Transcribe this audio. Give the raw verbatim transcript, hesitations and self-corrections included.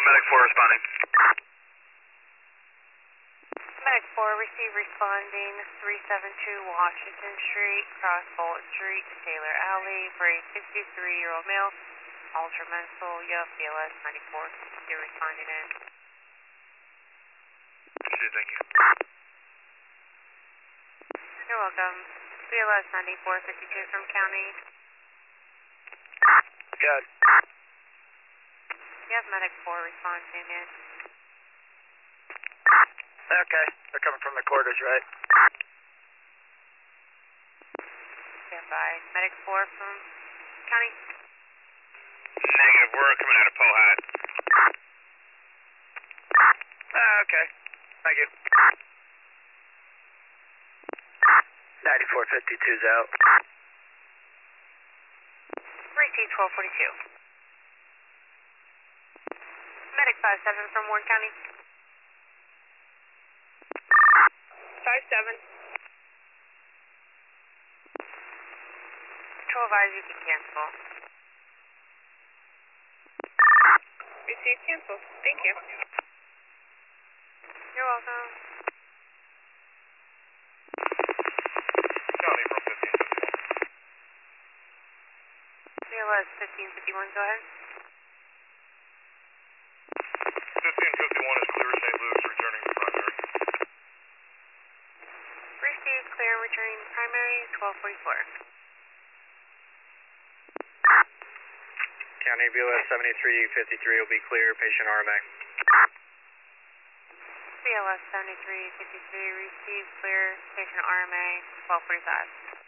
Medic four responding. Medic four, receive responding three seven two Washington Street, cross Bullitt Street to Taylor Alley for a sixty-three-year-old male, ultramental, yup, B L S ninety-four, you're responding in. Okay, thank you. You're welcome. B L S ninety-four fifty-two from county. Good. You have Medic four responding in. Okay, they're coming from the quarters, right? Stand by. Medic four from county. Negative, we're coming out of Pohat. Ah, okay. Thank you. ninety-four fifty-two's out. Receive twelve forty-two. Medic five seven from Warren County. five seven. Control advise you can cancel. Receive cancel. Thank you. You're welcome. County from fifteen fifty-one. B L S fifteen fifty-one, go ahead. fifteen fifty-one is clear Saint Louis, returning to primary. Receive clear returning primary twelve forty-four. County B L S seventy-three fifty-three will be clear, patient R M A. B L S seventy-three fifty-three, receive clear, patient R M A twelve forty-five.